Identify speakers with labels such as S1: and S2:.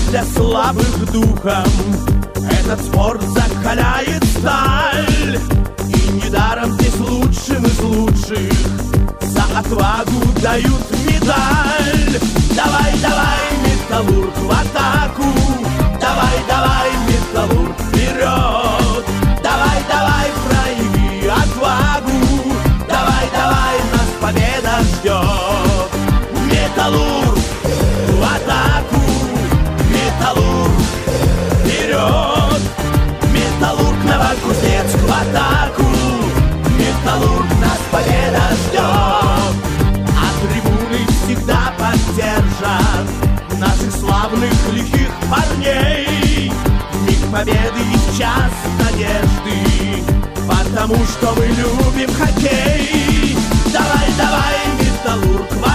S1: для слабых духом. Этот спорт закаляет сталь, и недаром здесь лучшим из лучших за отвагу дают медаль. Давай, давай, Металлург, в атаку! Давай, давай, Металлург, вперед! Давай, давай, прояви отвагу! Давай, давай, нас победа ждет! Металлург, в атаку! Металлург, вперед! Металлург, Новокузнецк, в атаку! Металлург, нас победа ждет! А трибуны всегда поддержат наших славных лихих парней. В миг победы и в час надежды, потому что мы любим хоккей. Давай, давай, Металлург,